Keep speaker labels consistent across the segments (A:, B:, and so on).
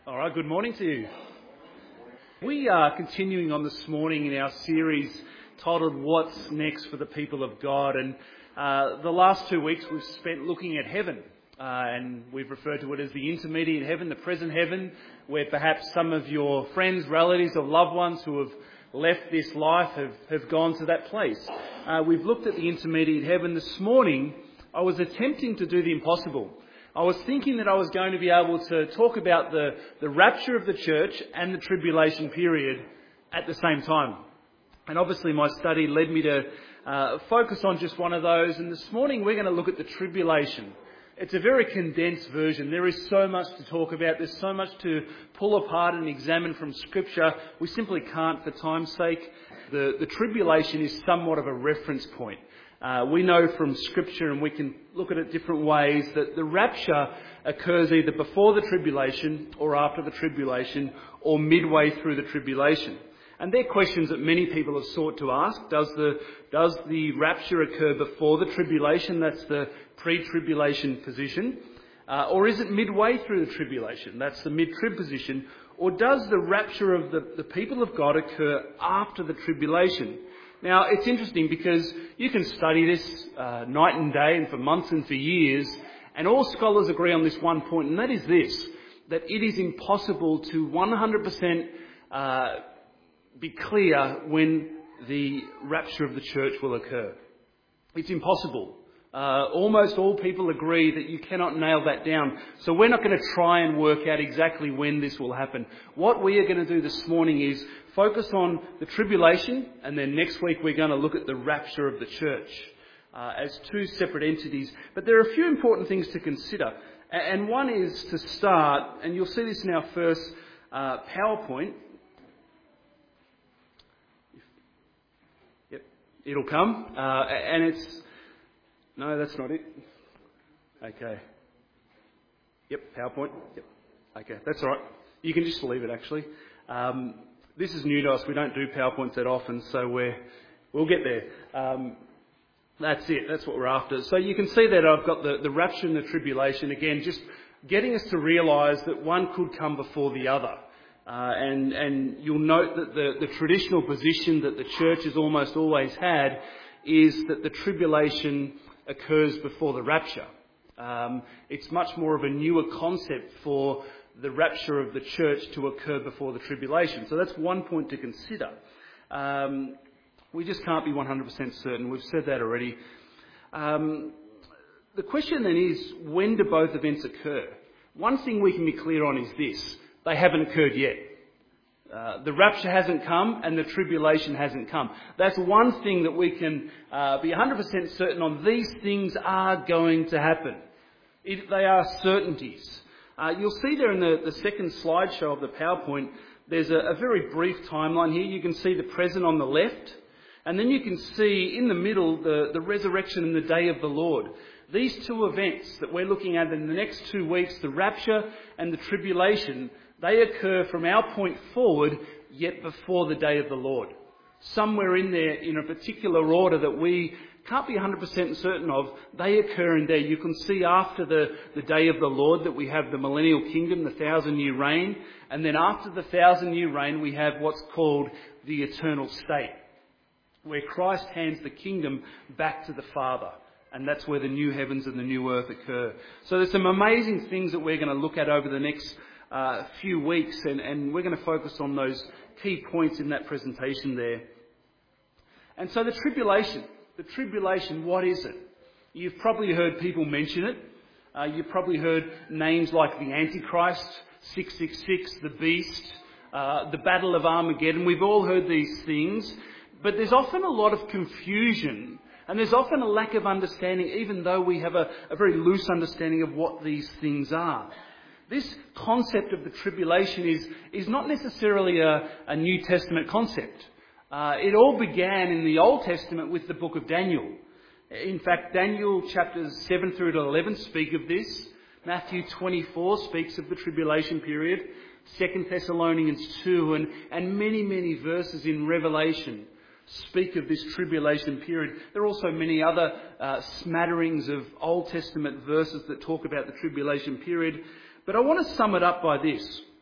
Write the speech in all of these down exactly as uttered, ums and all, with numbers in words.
A: All right, good morning to you. We are continuing on this morning in our series titled What's Next for the People of God. And uh, the last two weeks we've spent looking at heaven. Uh, and we've referred to it as the intermediate heaven, the present heaven, where perhaps some of your friends, relatives or loved ones who have left this life have, have gone to that place. Uh, we've looked at the intermediate heaven. This morning I was attempting to do the impossible. I was thinking that I was going to be able to talk about the, the rapture of the church and the tribulation period at the same time. And obviously my study led me to uh, focus on just one of those. And this morning we're going to look at the tribulation. It's a very condensed version. There is so much to talk about. There's so much to pull apart and examine from Scripture. We simply can't for time's sake. The, the tribulation is somewhat of a reference point. Uh, we know from Scripture, and we can look at it different ways, that the rapture occurs either before the tribulation or after the tribulation or midway through the tribulation. And they're questions that many people have sought to ask. Does the, does the rapture occur before the tribulation? That's the pre-tribulation position. Uh, or is it midway through the tribulation? That's the mid-trib position. Or does the rapture of the, the people of God occur after the tribulation? Now, it's interesting because you can study this uh, night and day and for months and for years, and all scholars agree on this one point, and that is this, that it is impossible to one hundred percent uh, be clear when the rapture of the church will occur. It's impossible. Uh, almost all people agree that you cannot nail that down. So we're not going to try and work out exactly when this will happen. What we are going to do this morning is focus on the tribulation, and then next week we're going to look at the rapture of the church uh, as two separate entities. But there are a few important things to consider. And one is to start, and you'll see this in our first uh, PowerPoint. Yep, it'll come. Uh, and it's... No, that's not it. Okay. Yep, PowerPoint. Yep. Okay, that's all right. You can just leave it, actually. Um, this is new to us. We don't do PowerPoints that often, so we're, we'll get there. Um, that's it. That's what we're after. So you can see that I've got the, the rapture and the tribulation. Again, just getting us to realise that one could come before the other. Uh, and, and you'll note that the, the traditional position that the church has almost always had is that the tribulation occurs before the rapture. Um, it's much more of a newer concept for the rapture of the church to occur before the tribulation. So that's one point to consider. Um, we just can't be one hundred percent certain. We've said that already. Um, the question then is, when do both events occur? One thing we can be clear on is this: they haven't occurred yet. Uh, the rapture hasn't come and the tribulation hasn't come. That's one thing that we can uh, be one hundred percent certain on. These things are going to happen. It, they are certainties. Uh, you'll see there in the, the second slideshow of the PowerPoint, there's a, a very brief timeline here. You can see the present on the left, and then you can see in the middle the, the resurrection and the day of the Lord. These two events that we're looking at in the next two weeks, the rapture and the tribulation, they occur from our point forward, yet before the day of the Lord. Somewhere in there, in a particular order that we can't be one hundred percent certain of, they occur in there. You can see after the, the day of the Lord that we have the millennial kingdom, the thousand-year reign. And then after the thousand-year reign, we have what's called the eternal state, where Christ hands the kingdom back to the Father. And that's where the new heavens and the new earth occur. So there's some amazing things that we're going to look at over the next uh, few weeks. And, and we're going to focus on those key points in that presentation there. And so the tribulation. The tribulation, what is it? You've probably heard people mention it. Uh, you've probably heard names like the Antichrist, six six six, the Beast, uh, the Battle of Armageddon. We've all heard these things. But there's often a lot of confusion. And there's often a lack of understanding, even though we have a, a very loose understanding of what these things are. This concept of the tribulation is, is not necessarily a, a New Testament concept. Uh, it all began in the Old Testament with the book of Daniel. In fact, Daniel chapters seven through to eleven speak of this. Matthew twenty-four speaks of the tribulation period. Second Thessalonians two and, and many, many verses in Revelation speak of this tribulation period. There are also many other uh, smatterings of Old Testament verses that talk about the tribulation period. But I want to sum it up by this.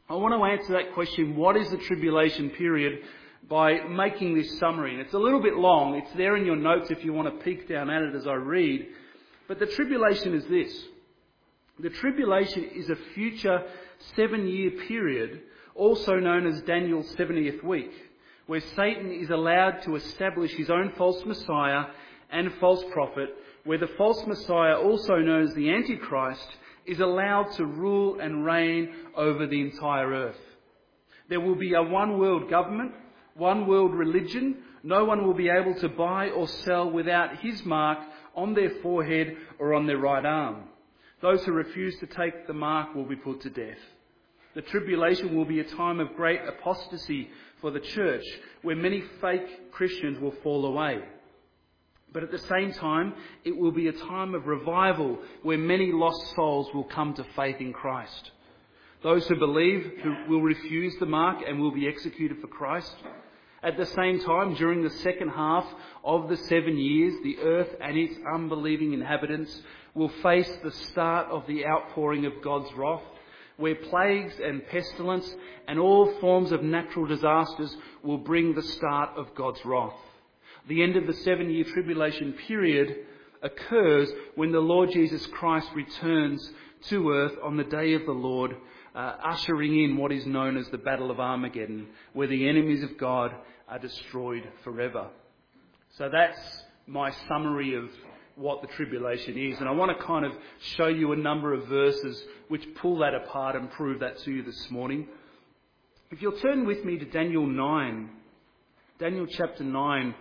A: I want to answer that question, what is the tribulation period, by making this summary. And it's a little bit long. It's there in your notes if you want to peek down at it as I read. But the tribulation is this. The tribulation is a future seven-year period, also known as Daniel's seventieth week, where Satan is allowed to establish his own false Messiah and false prophet, where the false Messiah, also known as the Antichrist, is allowed to rule and reign over the entire earth. There will be a one world government, one world religion. No one will be able to buy or sell without his mark on their forehead or on their right arm. Those who refuse to take the mark will be put to death. The tribulation will be a time of great apostasy for the church, where many fake Christians will fall away. But at the same time, it will be a time of revival where many lost souls will come to faith in Christ. Those who believe who will refuse the mark and will be executed for Christ. At the same time, during the second half of the seven years, the earth and its unbelieving inhabitants will face the start of the outpouring of God's wrath, where plagues and pestilence and all forms of natural disasters will bring the start of God's wrath. The end of the seven-year tribulation period occurs when the Lord Jesus Christ returns to earth on the day of the Lord, uh, ushering in what is known as the Battle of Armageddon, where the enemies of God are destroyed forever. So that's my summary of what the tribulation is. And I want to kind of show you a number of verses which pull that apart and prove that to you this morning. If you'll turn with me to Daniel nine, Daniel chapter nine,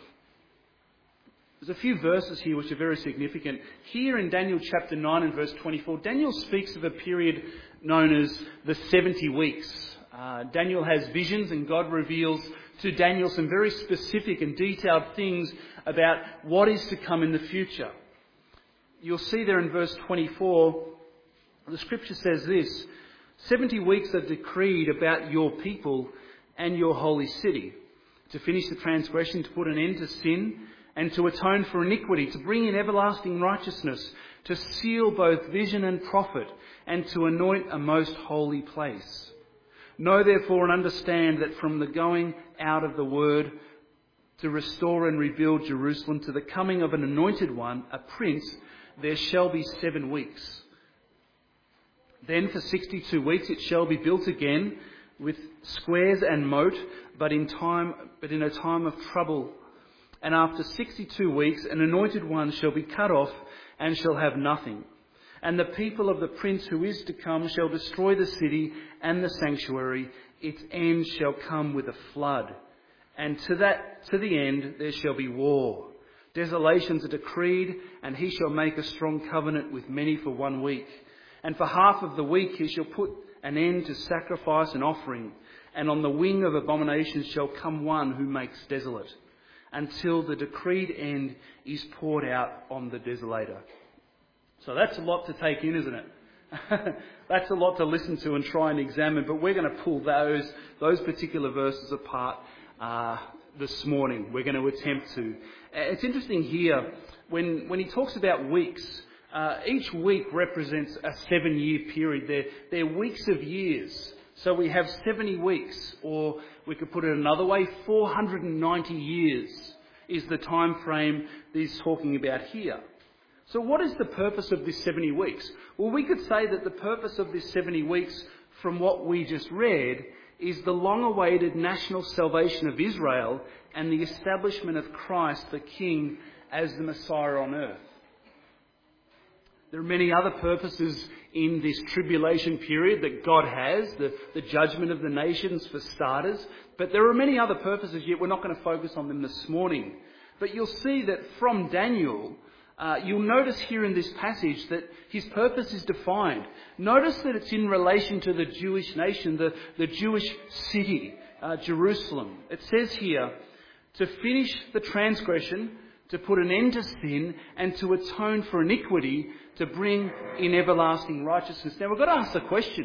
A: there's a few verses here which are very significant. Here in Daniel chapter nine and verse twenty-four, Daniel speaks of a period known as the seventy weeks. Uh, Daniel has visions, and God reveals to Daniel some very specific and detailed things about what is to come in the future. You'll see there in verse twenty-four, the scripture says this: seventy weeks are decreed about your people and your holy city, to finish the transgression, to put an end to sin, and to atone for iniquity, to bring in everlasting righteousness, to seal both vision and prophet, and to anoint a most holy place. Know therefore and understand that from the going out of the word to restore and rebuild Jerusalem to the coming of an anointed one, a prince, there shall be seven weeks. Then for sixty-two weeks it shall be built again with squares and moat, but in time, but in a time of trouble. And after sixty-two weeks, an anointed one shall be cut off and shall have nothing. And the people of the prince who is to come shall destroy the city and the sanctuary. Its end shall come with a flood. And to that, to the end, there shall be war. Desolations are decreed, and he shall make a strong covenant with many for one week. And for half of the week he shall put an end to sacrifice and offering. And on the wing of abominations shall come one who makes desolate, until the decreed end is poured out on the desolator. So that's a lot to take in, isn't it? That's a lot to listen to and try and examine, but we're going to pull those those particular verses apart uh, this morning. We're going to attempt to. It's interesting here, when, when he talks about weeks, uh, each week represents a seven-year period. They're, they're weeks of years. So we have seventy weeks, or we could put it another way, four hundred ninety years is the time frame that he's talking about here. So what is the purpose of this seventy weeks? Well, we could say that the purpose of this seventy weeks, from what we just read, is the long-awaited national salvation of Israel and the establishment of Christ the King as the Messiah on earth. There are many other purposes in this tribulation period that God has, the, the judgment of the nations for starters, but there are many other purposes, yet we're not going to focus on them this morning. But you'll see that from Daniel, uh, you'll notice here in this passage that his purpose is defined. Notice that it's in relation to the Jewish nation, the, the Jewish city, uh, Jerusalem. It says here, to finish the transgression, to put an end to sin, and to atone for iniquity, to bring in everlasting righteousness. Now we've got to ask the question,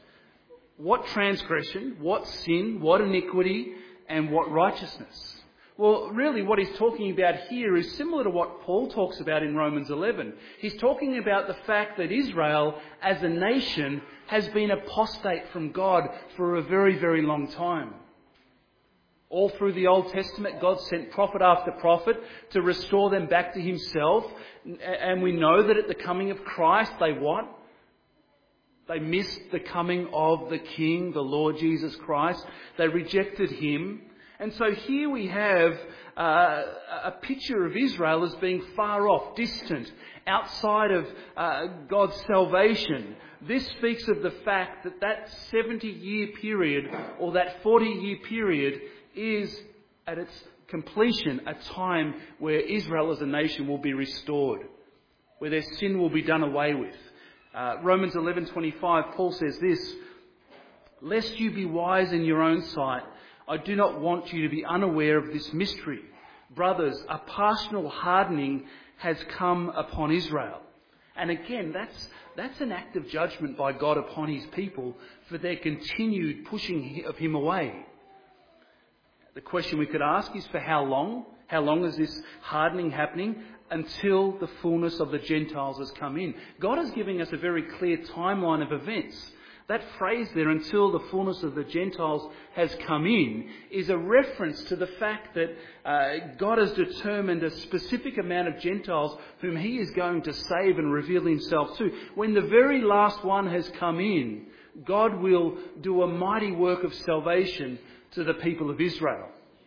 A: what transgression, what sin, what iniquity, and what righteousness? Well, really what he's talking about here is similar to what Paul talks about in Romans eleven. He's talking about the fact that Israel as a nation has been apostate from God for a very, very long time. All through the Old Testament, God sent prophet after prophet to restore them back to himself. And we know that at the coming of Christ, they what? They missed the coming of the King, the Lord Jesus Christ. They rejected him. And so here we have uh, a picture of Israel as being far off, distant, outside of uh, God's salvation. This speaks of the fact that that seventy-year period or that forty-year period is at its completion a time where Israel as a nation will be restored, where their sin will be done away with. Uh, Romans eleven twenty-five, Paul says this, "Lest you be wise in your own sight, I do not want you to be unaware of this mystery. Brothers, a partial hardening has come upon Israel." And again, that's that's an act of judgment by God upon his people for their continued pushing of him away. The question we could ask is, for how long? How long is this hardening happening? Until the fullness of the Gentiles has come in. God is giving us a very clear timeline of events. That phrase there, "until the fullness of the Gentiles has come in," is a reference to the fact that uh, God has determined a specific amount of Gentiles whom he is going to save and reveal himself to. When the very last one has come in, God will do a mighty work of salvation to the people of Israel.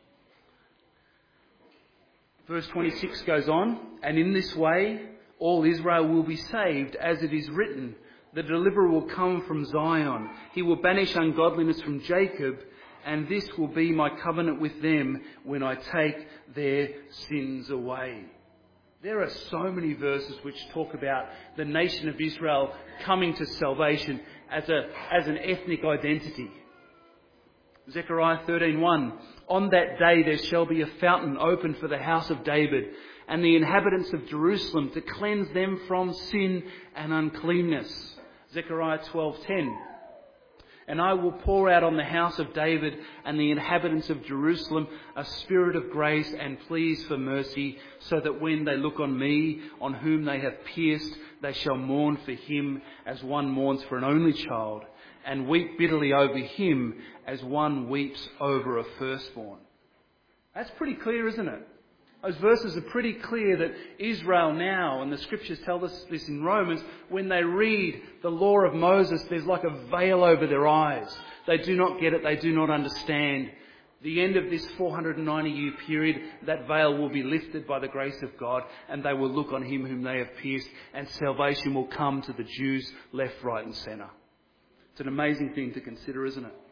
A: Verse twenty-six goes on, "And in this way all Israel will be saved, as it is written, the deliverer will come from Zion. He will banish ungodliness from Jacob, and this will be my covenant with them when I take their sins away." There are so many verses which talk about the nation of Israel coming to salvation as a as an ethnic identity. Zechariah thirteen one, "On that day there shall be a fountain opened for the house of David and the inhabitants of Jerusalem to cleanse them from sin and uncleanness." Zechariah twelve ten, "And I will pour out on the house of David and the inhabitants of Jerusalem a spirit of grace and pleas for mercy, so that when they look on me, on whom they have pierced, they shall mourn for him as one mourns for an only child, and weep bitterly over him as one weeps over a firstborn." That's pretty clear, isn't it? Those verses are pretty clear that Israel now, and the scriptures tell us this in Romans, when they read the law of Moses, there's like a veil over their eyes. They do not get it, they do not understand. The end of this four hundred ninety year period, that veil will be lifted by the grace of God, and they will look on him whom they have pierced, and salvation will come to the Jews left, right and centre. It's an amazing thing to consider, isn't it?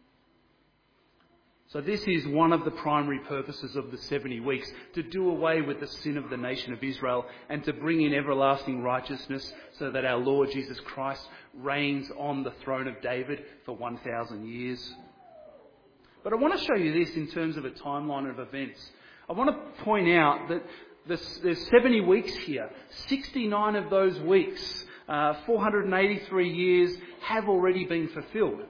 A: So this is one of the primary purposes of the seventy weeks, to do away with the sin of the nation of Israel and to bring in everlasting righteousness so that our Lord Jesus Christ reigns on the throne of David for one thousand years. But I want to show you this in terms of a timeline of events. I want to point out that there's seventy weeks here. sixty-nine of those weeks, uh, four hundred eighty-three years, have already been fulfilled.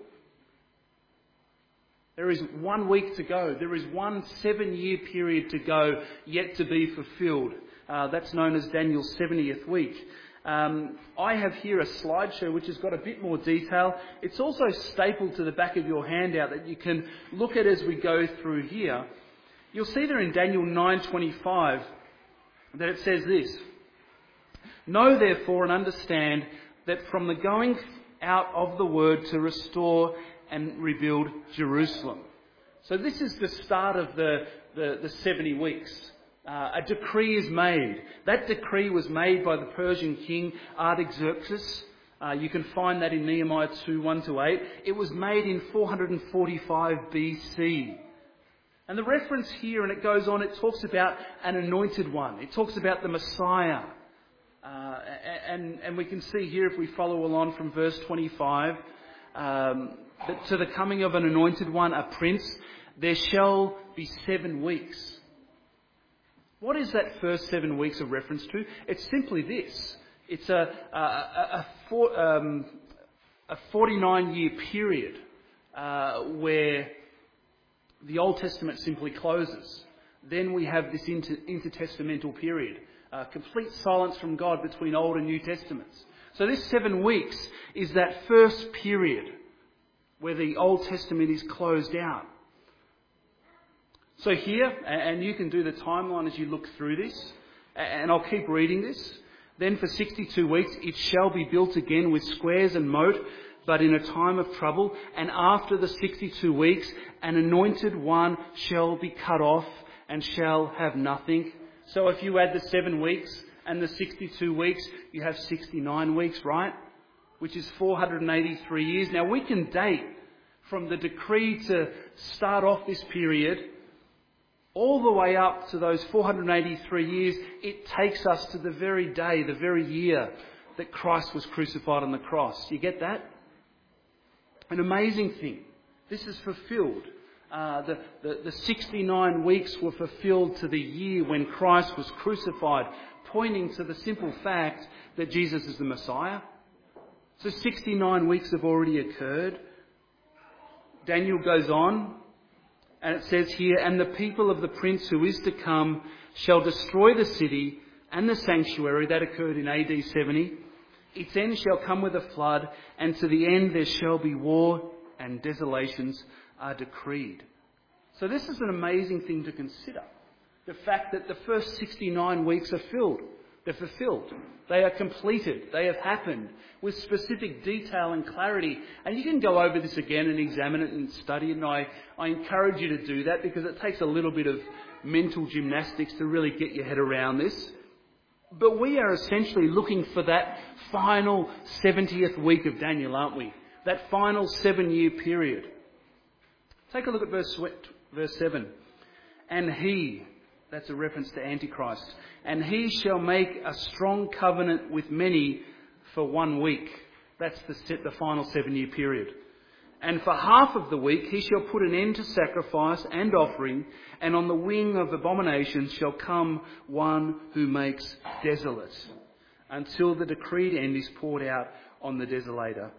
A: There is one week to go. There is one seven-year period to go, yet to be fulfilled. Uh, that's known as Daniel's seventieth week. Um, I have here a slideshow which has got a bit more detail. It's also stapled to the back of your handout that you can look at as we go through here. You'll see there in Daniel nine twenty-five that it says this: "Know therefore and understand that from the going out of the word to restore and rebuild Jerusalem." So this is the start of the, the, the seventy weeks. Uh, a decree is made. That decree was made by the Persian king Artaxerxes. Uh, you can find that in Nehemiah two, one to eight. It was made in four hundred forty-five B C. And the reference here, and it goes on, it talks about an anointed one. It talks about the Messiah. Uh, and, and we can see here, if we follow along from verse twenty-five, um, that to the coming of an anointed one, a prince, there shall be seven weeks. What is that first seven weeks a reference to? It's simply this. It's a, a, a, a, four, um, a forty-nine year period uh, where the Old Testament simply closes. then we have this inter- intertestamental period. Uh, complete silence from God between Old and New Testaments. So this seven weeks is that first period where the Old Testament is closed out. So here, and you can do the timeline as you look through this, and I'll keep reading this. Then for sixty-two weeks it shall be built again with squares and moat, but in a time of trouble. And after the sixty-two weeks, an anointed one shall be cut off and shall have nothing. So if you add the seven weeks and the sixty-two weeks, you have sixty-nine weeks, right? Which is four hundred eighty-three years. Now we can date from the decree to start off this period all the way up to those four hundred eighty-three years. It takes us to the very day, the very year that Christ was crucified on the cross. You get that? An amazing thing. This is fulfilled. Uh, the, the, the sixty-nine weeks were fulfilled to the year when Christ was crucified, pointing to the simple fact that Jesus is the Messiah. So sixty-nine weeks have already occurred. Daniel goes on, and it says here, and the people of the prince who is to come shall destroy the city and the sanctuary. That occurred in A D seventy. Its end shall come with a flood, and to the end there shall be war, and desolations are decreed. So this is an amazing thing to consider. The fact that the first sixty-nine weeks are filled. They're fulfilled. They are completed. They have happened with specific detail and clarity. And you can go over this again and examine it and study it. And I, I encourage you to do that because it takes a little bit of mental gymnastics to really get your head around this. But we are essentially looking for that final seventieth week of Daniel, aren't we? That final seven-year period. Take a look at verse, verse seven. And he, that's a reference to Antichrist, and he shall make a strong covenant with many for one week. That's the, the final seven-year period. And for half of the week he shall put an end to sacrifice and offering, and on the wing of abominations shall come one who makes desolate, until the decreed end is poured out on the desolator.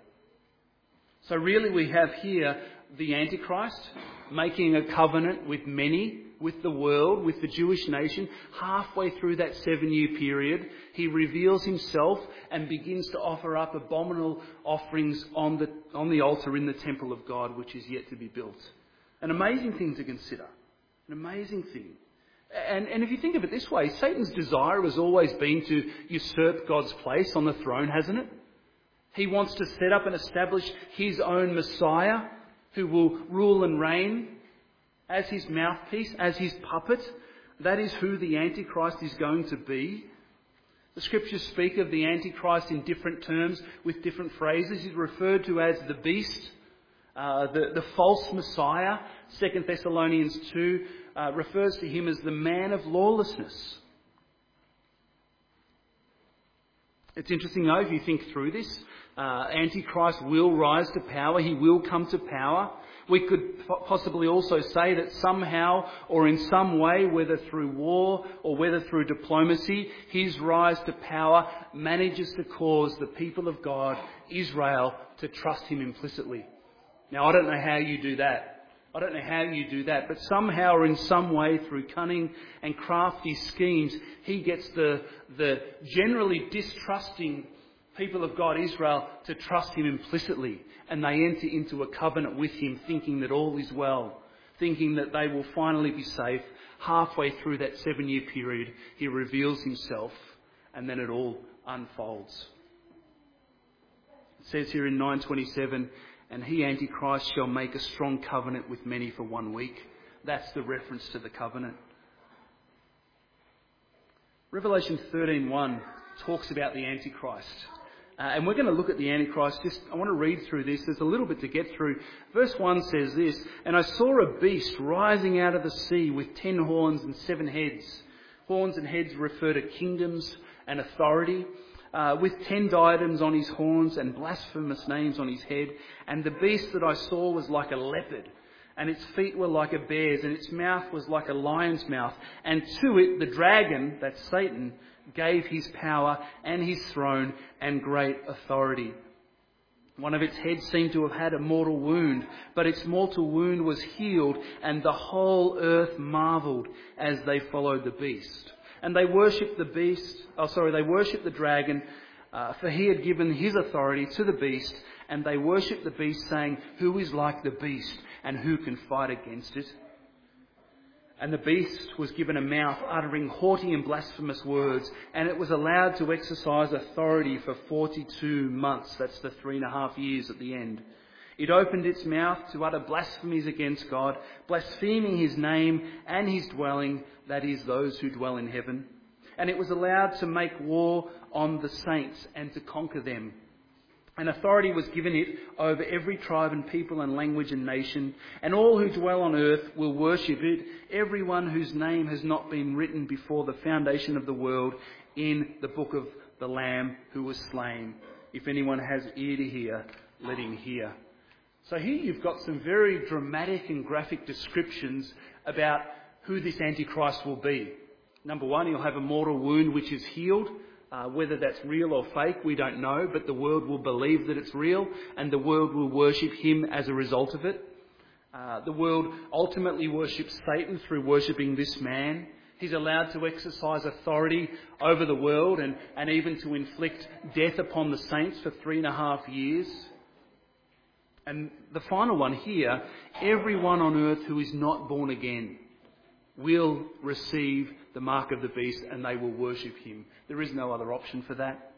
A: So really we have here the Antichrist making a covenant with many, with the world, with the Jewish nation. Halfway through that seven-year period, he reveals himself and begins to offer up abominable offerings on the, on the altar in the temple of God, which is yet to be built. An amazing thing to consider. An amazing thing. And, and if you think of it this way, Satan's desire has always been to usurp God's place on the throne, hasn't it? He wants to set up and establish his own Messiah who will rule and reign as his mouthpiece, as his puppet. That is who the Antichrist is going to be. The scriptures speak of the Antichrist in different terms with different phrases. He's referred to as the beast, uh, the, the false Messiah. Second Thessalonians two uh, refers to him as the man of lawlessness. It's interesting though, if you think through this, uh, Antichrist will rise to power. He will come to power. We could possibly also say that somehow or in some way, whether through war or whether through diplomacy, his rise to power manages to cause the people of God, Israel, to trust him implicitly. Now, I don't know how you do that. I don't know how you do that, but somehow or in some way, through cunning and crafty schemes, he gets the, the generally distrusting people of God, Israel, to trust him implicitly. And they enter into a covenant with him, thinking that all is well, thinking that they will finally be safe. Halfway through that seven-year period, he reveals himself, and then it all unfolds. It says here in nine twenty-seven, and he, Antichrist, shall make a strong covenant with many for one week. That's the reference to the covenant. Revelation thirteen one talks about the Antichrist. Uh, and we're going to look at the Antichrist. Just, I want to read through this. There's a little bit to get through. Verse one says this, and I saw a beast rising out of the sea with ten horns and seven heads. Horns and heads refer to kingdoms and authority. Uh, with ten diadems on his horns and blasphemous names on his head. And the beast that I saw was like a leopard, and its feet were like a bear's, and its mouth was like a lion's mouth. And to it, the dragon, that's Satan, gave his power and his throne and great authority. One of its heads seemed to have had a mortal wound, but its mortal wound was healed, and the whole earth marvelled as they followed the beast. And they worshipped the beast, oh sorry, they worshipped the dragon, uh, for he had given his authority to the beast, and they worshipped the beast, saying, "Who is like the beast, and who can fight against it?" And the beast was given a mouth uttering haughty and blasphemous words, and it was allowed to exercise authority for forty-two months. That's the three and a half years at the end. It opened its mouth to utter blasphemies against God, blaspheming his name and his dwelling, that is, those who dwell in heaven. And it was allowed to make war on the saints and to conquer them. And authority was given it over every tribe and people and language and nation, and all who dwell on earth will worship it, everyone whose name has not been written before the foundation of the world in the book of the Lamb who was slain. If anyone has ear to hear, let him hear. So here you've got some very dramatic and graphic descriptions about who this Antichrist will be. Number one, he'll have a mortal wound which is healed. Uh, whether that's real or fake, we don't know, but the world will believe that it's real, and the world will worship him as a result of it. Uh, the world ultimately worships Satan through worshipping this man. He's allowed to exercise authority over the world and, and even to inflict death upon the saints for three and a half years. And the final one here, everyone on earth who is not born again will receive the mark of the beast and they will worship him. There is no other option for that.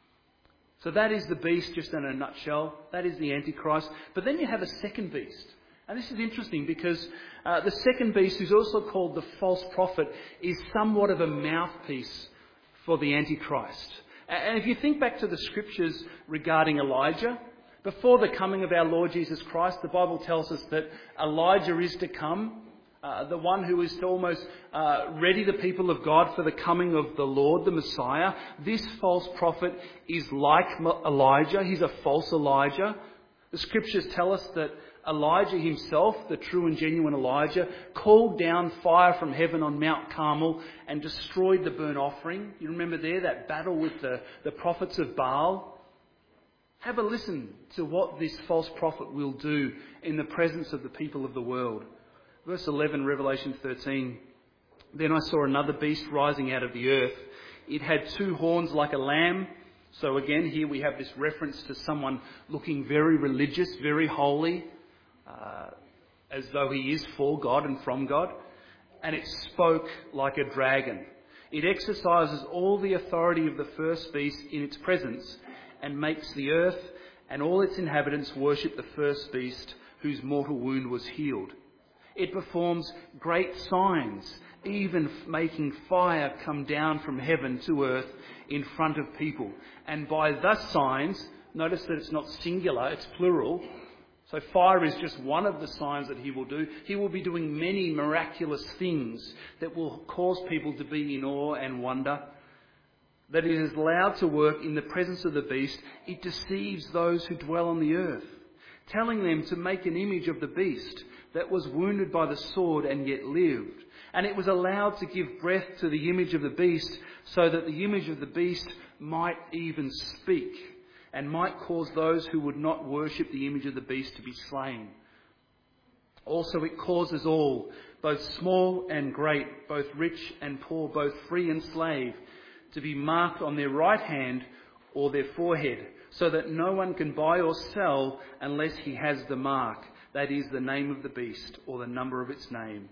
A: So that is the beast just in a nutshell. That is the Antichrist. But then you have a second beast. And this is interesting because uh, the second beast, who's also called the false prophet, is somewhat of a mouthpiece for the Antichrist. And if you think back to the scriptures regarding Elijah, before the coming of our Lord Jesus Christ, the Bible tells us that Elijah is to come. Uh, the one who is to almost uh, ready the people of God for the coming of the Lord, the Messiah. This false prophet is like Elijah. He's a false Elijah. The scriptures tell us that Elijah himself, the true and genuine Elijah, called down fire from heaven on Mount Carmel and destroyed the burnt offering. You remember there that battle with the, the prophets of Baal? Have a listen to what this false prophet will do in the presence of the people of the world. Verse eleven, Revelation thirteen. Then I saw another beast rising out of the earth. It had two horns like a lamb. So again, here we have this reference to someone looking very religious, very holy, uh, as though he is for God and from God. And it spoke like a dragon. It exercises all the authority of the first beast in its presence and makes the earth and all its inhabitants worship the first beast whose mortal wound was healed. It performs great signs, even making fire come down from heaven to earth in front of people. And by thus signs, notice that it's not singular, it's plural. So fire is just one of the signs that he will do. He will be doing many miraculous things that will cause people to be in awe and wonder. That it is allowed to work in the presence of the beast. It deceives those who dwell on the earth, telling them to make an image of the beast that was wounded by the sword and yet lived. And it was allowed to give breath to the image of the beast so that the image of the beast might even speak and might cause those who would not worship the image of the beast to be slain. Also it causes all, both small and great, both rich and poor, both free and slave, to be marked on their right hand or their forehead, so that no one can buy or sell unless he has the mark. That is the name of the beast or the number of its name.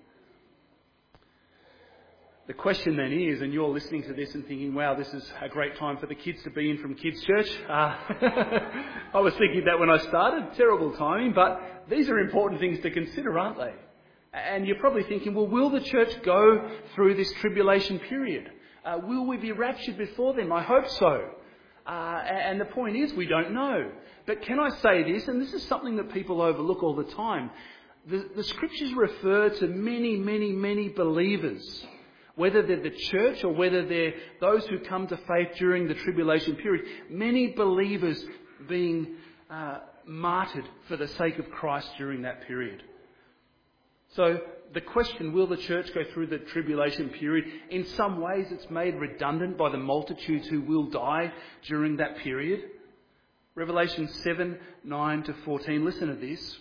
A: The question then is, and you're listening to this and thinking, wow, this is a great time for the kids to be in from kids' church. Uh, I was thinking that when I started, terrible timing, but these are important things to consider, aren't they? And you're probably thinking, well, will the church go through this tribulation period? Uh, will we be raptured before them? I hope so. Uh, and the point is, we don't know. But can I say this, and this is something that people overlook all the time. The, the scriptures refer to many, many, many believers, whether they're the church or whether they're those who come to faith during the tribulation period. Many believers being uh, martyred for the sake of Christ during that period. So the question, will the church go through the tribulation period? In some ways it's made redundant by the multitudes who will die during that period. Revelation seven, nine to fourteen. Listen to this.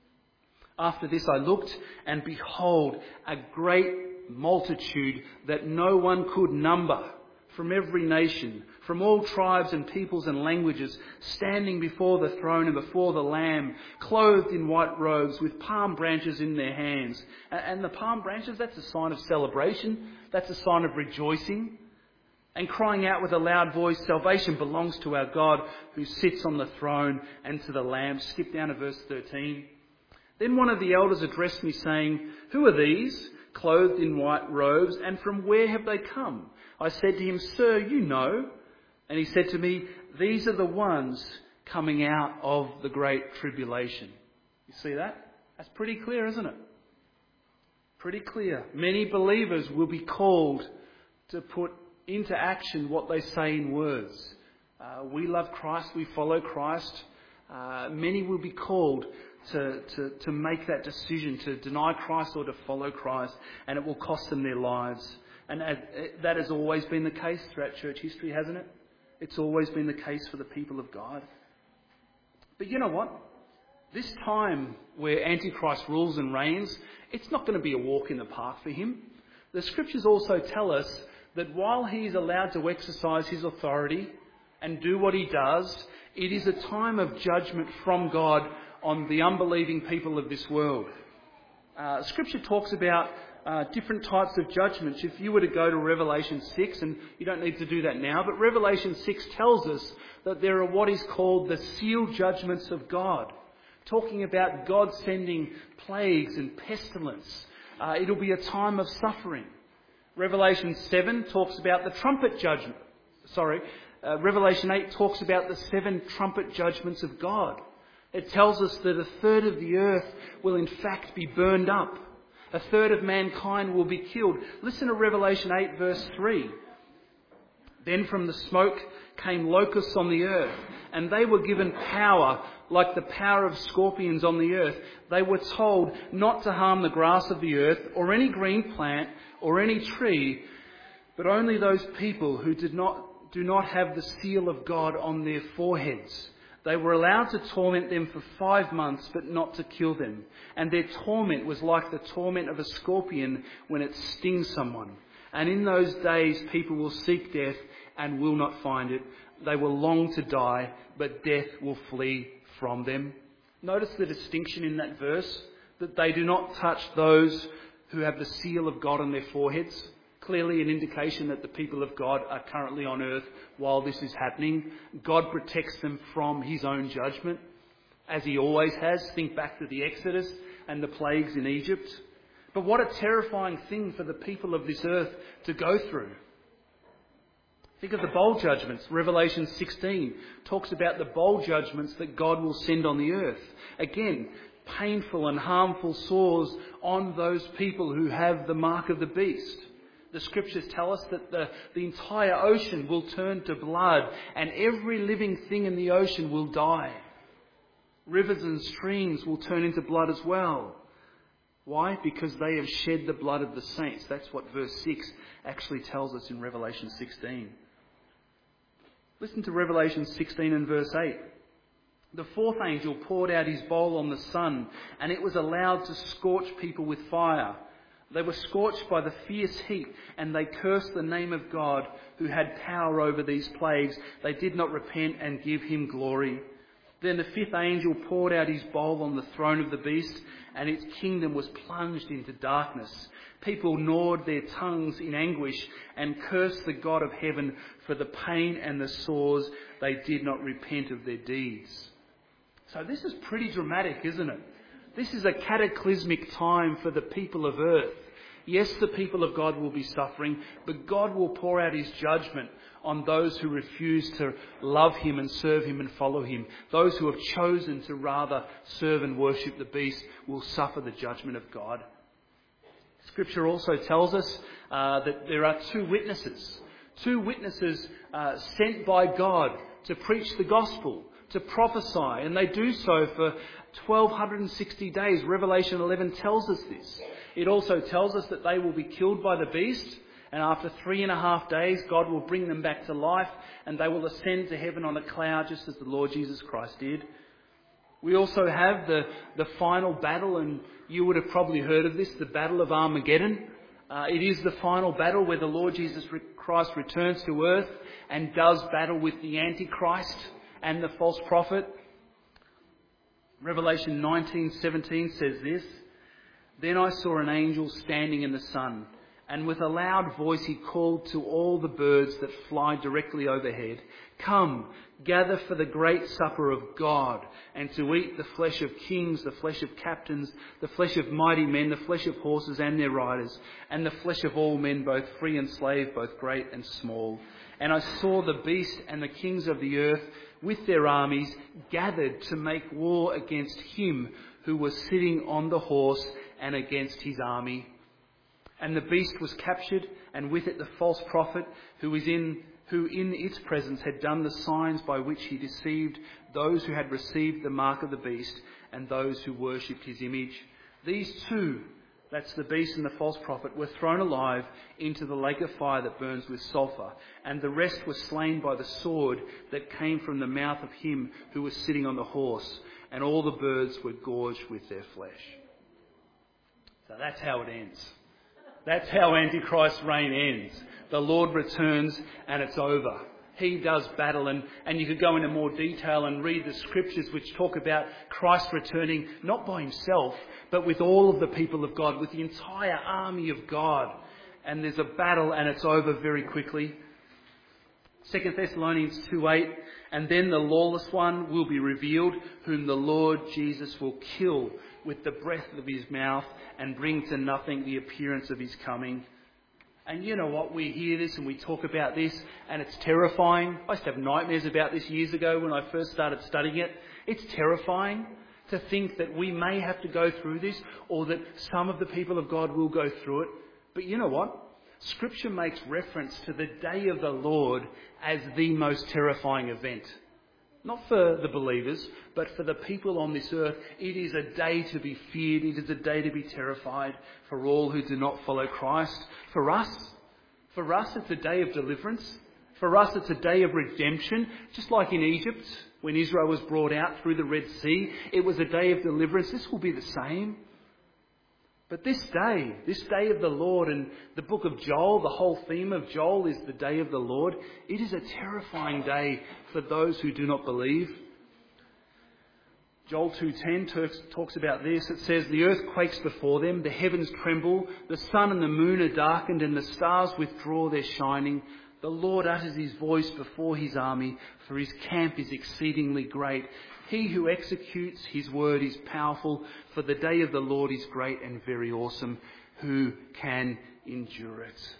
A: After this I looked, and behold, a great multitude that no one could number, from every nation, from all tribes and peoples and languages, standing before the throne and before the Lamb, clothed in white robes, with palm branches in their hands. And the palm branches, that's a sign of celebration. That's a sign of rejoicing. And crying out with a loud voice, salvation belongs to our God who sits on the throne and to the Lamb. Skip down to verse thirteen. Then one of the elders addressed me, saying, who are these, clothed in white robes, and from where have they come? I said to him, Sir, you know. And he said to me, these are the ones coming out of the great tribulation. You see that? That's pretty clear, isn't it? Pretty clear. Many believers will be called to put into action what they say in words. Uh, we love Christ, we follow Christ. Uh, many will be called to, to, to make that decision to deny Christ or to follow Christ, and it will cost them their lives. And that has always been the case throughout church history, hasn't it? It's always been the case for the people of God. But you know what? This time where Antichrist rules and reigns, it's not going to be a walk in the park for him. The scriptures also tell us that while he is allowed to exercise his authority and do what he does, it is a time of judgment from God on the unbelieving people of this world. Uh, scripture talks about uh, different types of judgments. If you were to go to Revelation six, and you don't need to do that now, but Revelation six tells us that there are what is called the sealed judgments of God, talking about God sending plagues and pestilence. Uh, it'll be a time of suffering. Revelation seven talks about the trumpet judgment. Sorry, uh, Revelation eight talks about the seven trumpet judgments of God. It tells us that a third of the earth will in fact be burned up. A third of mankind will be killed. Listen to Revelation eight verse three. Then from the smoke came locusts on the earth, and they were given power like the power of scorpions on the earth. They were told not to harm the grass of the earth or any green plant or any tree, but only those people who did not, do not have the seal of God on their foreheads. They were allowed to torment them for five months, but not to kill them. And their torment was like the torment of a scorpion when it stings someone. And in those days people will seek death and will not find it. They will long to die, but death will flee from them. Notice the distinction in that verse, that they do not touch those who have the seal of God on their foreheads. Clearly an indication that the people of God are currently on earth while this is happening. God protects them from his own judgment, as he always has. Think back to the Exodus and the plagues in Egypt. But what a terrifying thing for the people of this earth to go through. Think of the bowl judgments. Revelation sixteen talks about the bowl judgments that God will send on the earth. Again, painful and harmful sores on those people who have the mark of the beast. The scriptures tell us that the, the entire ocean will turn to blood, and every living thing in the ocean will die. Rivers and streams will turn into blood as well. Why? Because they have shed the blood of the saints. That's what verse six actually tells us in Revelation sixteen. Listen to Revelation sixteen and verse eight. The fourth angel poured out his bowl on the sun, and it was allowed to scorch people with fire. They were scorched by the fierce heat, and they cursed the name of God who had power over these plagues. They did not repent and give him glory. Then the fifth angel poured out his bowl on the throne of the beast, and its kingdom was plunged into darkness. People gnawed their tongues in anguish and cursed the God of heaven for the pain and the sores. They did not repent of their deeds. So this is pretty dramatic, isn't it? This is a cataclysmic time for the people of earth. Yes, the people of God will be suffering, but God will pour out his judgment on those who refuse to love him and serve him and follow him. Those who have chosen to rather serve and worship the beast will suffer the judgment of God. Scripture also tells us uh, that there are two witnesses. Two witnesses uh, sent by God to preach the gospel, to prophesy, and they do so for twelve sixty days. Revelation eleven tells us this. It also tells us that they will be killed by the beast, And after three and a half days, God will bring them back to life, and they will ascend to heaven on a cloud, just as the Lord Jesus Christ did. We also have the, the final battle, and you would have probably heard of this, the Battle of Armageddon. Uh, it is the final battle where the Lord Jesus Christ returns to earth and does battle with the Antichrist and the false prophet. Revelation nineteen seventeen says this, "Then I saw an angel standing in the sun, and with a loud voice he called to all the birds that fly directly overhead, 'Come, gather for the great supper of God, and to eat the flesh of kings, the flesh of captains, the flesh of mighty men, the flesh of horses and their riders, and the flesh of all men, both free and slave, both great and small.' And I saw the beast and the kings of the earth with their armies gathered to make war against him who was sitting on the horse and against his army. And the beast was captured, and with it the false prophet who is in who in its presence had done the signs by which he deceived those who had received the mark of the beast and those who worshipped his image. These two, that's the beast and the false prophet, were thrown alive into the lake of fire that burns with sulphur, and the rest were slain by the sword that came from the mouth of him who was sitting on the horse, and all the birds were gorged with their flesh." So that's how it ends. That's how Antichrist's reign ends. The Lord returns and it's over. He does battle, and, and you could go into more detail and read the scriptures which talk about Christ returning not by himself, but with all of the people of God, with the entire army of God. And there's a battle and it's over very quickly. Second Thessalonians two eight, "And then the lawless one will be revealed, whom the Lord Jesus will kill with the breath of his mouth and bring to nothing the appearance of his coming." And you know what? We hear this and we talk about this and it's terrifying. I used to have nightmares about this years ago when I first started studying it. It's terrifying to think that we may have to go through this, or that some of the people of God will go through it. But you know what? Scripture makes reference to the day of the Lord as the most terrifying event. Not for the believers, but for the people on this earth. It is a day to be feared. It is a day to be terrified for all who do not follow Christ. For us, for us it's a day of deliverance. For us it's a day of redemption. Just like in Egypt, when Israel was brought out through the Red Sea, it was a day of deliverance. This will be the same. But this day, this day of the Lord, and the book of Joel, the whole theme of Joel is the day of the Lord. It is a terrifying day for those who do not believe. Joel two ten talks about this. It says, "The earth quakes before them, the heavens tremble, the sun and the moon are darkened, and the stars withdraw their shining. The Lord utters his voice before his army, for his camp is exceedingly great. He who executes his word is powerful, for the day of the Lord is great and very awesome. Who can endure it?"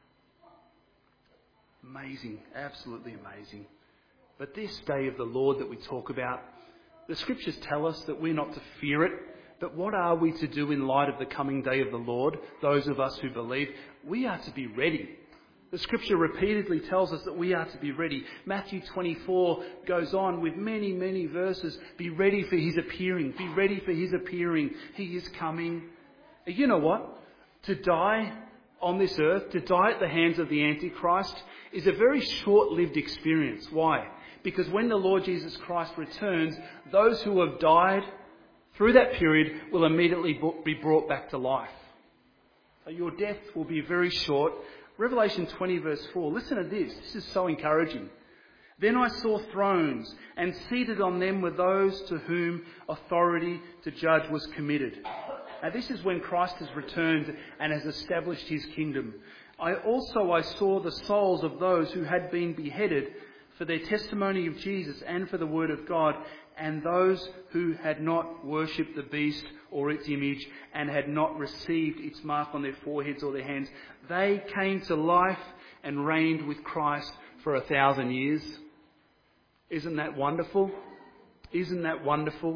A: Amazing, absolutely amazing. But this day of the Lord that we talk about, the scriptures tell us that we're not to fear it. But what are we to do in light of the coming day of the Lord? Those of us who believe, we are to be ready. The scripture repeatedly tells us that we are to be ready. Matthew twenty-four goes on with many, many verses. Be ready for his appearing. Be ready for his appearing. He is coming. You know what? To die on this earth, to die at the hands of the Antichrist, is a very short-lived experience. Why? Because when the Lord Jesus Christ returns, those who have died through that period will immediately be brought back to life. So your death will be very short. Revelation twenty verse four, listen to this. This is so encouraging. "Then I saw thrones, and seated on them were those to whom authority to judge was committed." Now this is when Christ has returned and has established his kingdom. I also I saw the souls of those who had been beheaded for their testimony of Jesus and for the word of God, and those who had not worshipped the beast or its image and had not received its mark on their foreheads or their hands. They came to life and reigned with Christ for a thousand years. Isn't that wonderful? Isn't that wonderful?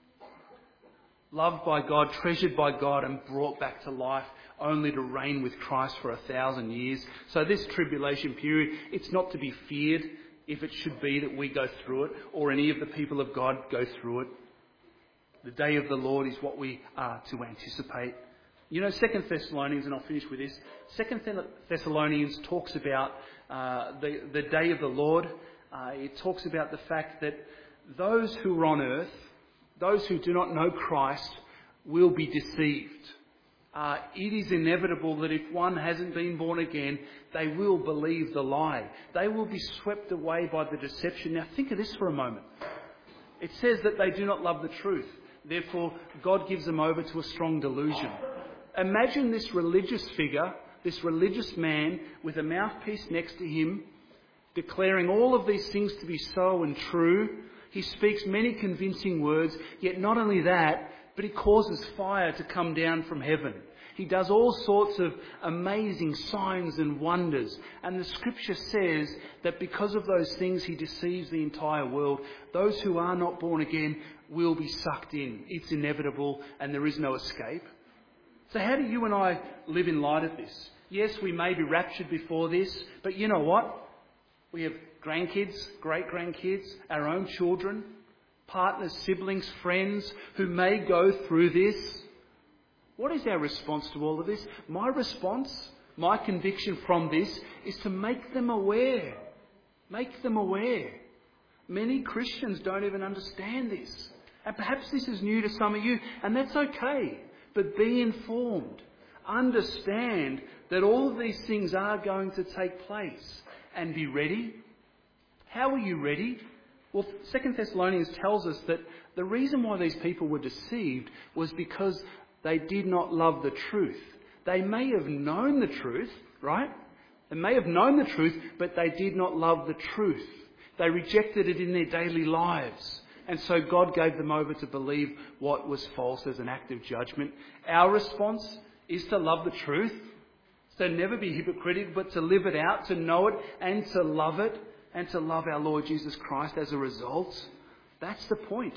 A: Loved by God, treasured by God, and brought back to life, only to reign with Christ for a thousand years. So this tribulation period, it's not to be feared if it should be that we go through it, or any of the people of God go through it. The day of the Lord is what we are to anticipate. You know, Second Thessalonians, and I'll finish with this, Second Thessalonians talks about uh, the, the day of the Lord. Uh, it talks about the fact that those who are on earth, those who do not know Christ, will be deceived. Uh, it is inevitable that if one hasn't been born again, they will believe the lie. They will be swept away by the deception. Now think of this for a moment. It says that they do not love the truth. Therefore, God gives them over to a strong delusion. Imagine this religious figure, this religious man with a mouthpiece next to him, declaring all of these things to be so and true. He speaks many convincing words, yet not only that, but he causes fire to come down from heaven. He does all sorts of amazing signs and wonders. And the scripture says that because of those things, he deceives the entire world. Those who are not born again will be sucked in. It's inevitable and there is no escape. So how do you and I live in light of this? Yes, we may be raptured before this, but you know what? We have grandkids, great-grandkids, our own children, partners, siblings, friends who may go through this. What is our response to all of this? My response, my conviction from this is to make them aware. Make them aware. Many Christians don't even understand this. And perhaps this is new to some of you, and that's okay. But be informed. Understand that all of these things are going to take place. And be ready. How are you ready? Well, Second Thessalonians tells us that the reason why these people were deceived was because they did not love the truth. They may have known the truth, right? They may have known the truth, but they did not love the truth. They rejected it in their daily lives. And so God gave them over to believe what was false as an act of judgment. Our response is to love the truth. So never be hypocritical, but to live it out, to know it and to love it, and to love our Lord Jesus Christ as a result. That's the point.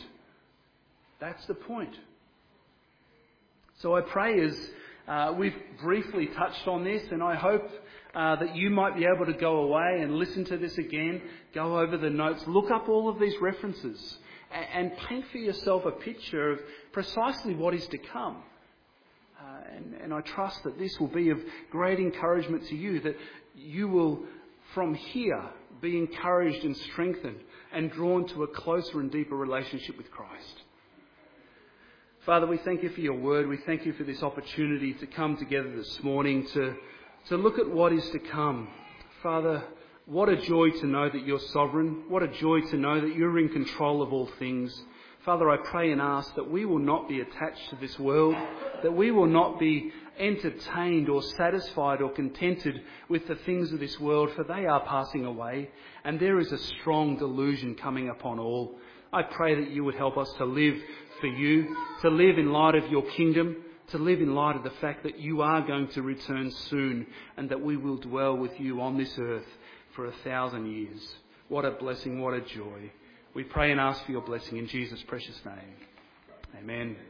A: That's the point. So I pray as uh, we've briefly touched on this, and I hope uh, that you might be able to go away and listen to this again, go over the notes, look up all of these references, and, and paint for yourself a picture of precisely what is to come. Uh, and, and I trust that this will be of great encouragement to you, that you will, from here, be encouraged and strengthened and drawn to a closer and deeper relationship with Christ. Father, we thank you for your word. We thank you for this opportunity to come together this morning to, to look at what is to come. Father, what a joy to know that you're sovereign. What a joy to know that you're in control of all things. Father, I pray and ask that we will not be attached to this world, that we will not be entertained or satisfied or contented with the things of this world, for they are passing away, and there is a strong delusion coming upon all. I pray that you would help us to live for you, to live in light of your kingdom, to live in light of the fact that you are going to return soon, and that we will dwell with you on this earth for a thousand years. What a blessing, what a joy. We pray and ask for your blessing in Jesus' precious name. Amen.